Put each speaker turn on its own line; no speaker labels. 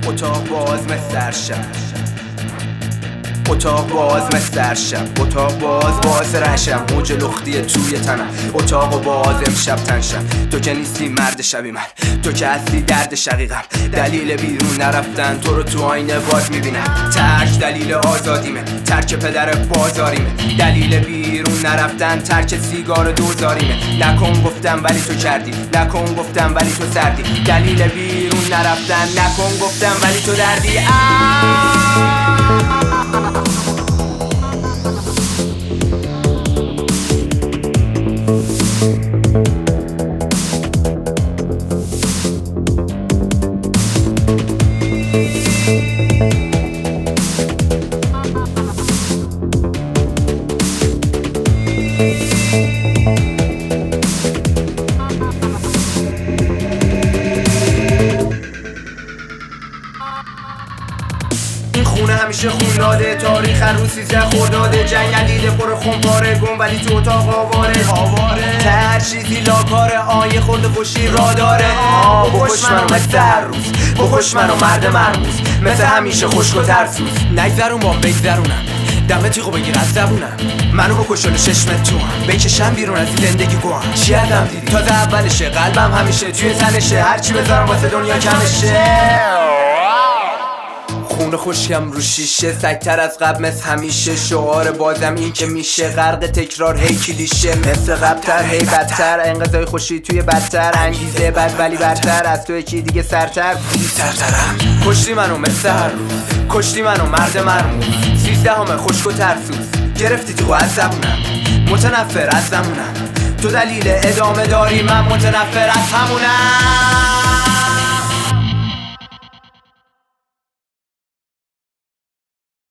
اتاق باز مثل شب، اتاق باز مثل شب، اتاق باز رشم، موج لختی توی تنم، اتاق باز امشب تنشم. تو که نیستی مرد شبی من، تو که هستی درد شقیقم. دلیل بیرون نرفتن تو رو تو آینه باز میبینم، ترک دلیل آزادیمه، ترک پدر بازاریمه. دلیل بیرون نرفتن ترک سیگار دوزاریمه. نکن گفتم ولی تو کردی، نکن گفتم ولی تو سردی. دلیل بیرون نرفتن نکن گفتم ولی تو دردی. این خونه همیشه خون داده، تاریخ هر روز 13 خرداد. جنگ علیده پر خونپاره گم ولی تو اتاق آواره. هر چیزی لاکاره، آیه خورده خوشی را داره. بکش منو مثل هر روز، بکش منو مرد مرموز، مثل همیشه خشک و ترسوز. نگذرون با بگذرونم، دم تیغو بگیر از زبونم. منو بکش و 6 متر تو هم بکشم بیرون از این زندگی گوهم. چی ازم دیدی تازه اولشه، قلبم همیشه توی تنشه. هرچی بذارم واسه دنیا کمشه. خون خوشیم رو شیشه، سگتر از قبل مثل همیشه. شعار بازم این که میشه غرق تکرار هی کلیشه. مثل قبلتر هی بدتر، انقضای خوشی توی بدتر. انگیزه بد ولی برتر، از تو یکی دیگه سرتر سرترم. کشتی منو مثل هر روز، کشتی منو مرد مرموز. 13 خشک و ترسوز، گرفتی تو از زبونم. متنفر از زمونم، تو دلیل ادامه داری، من متنفر از همونم.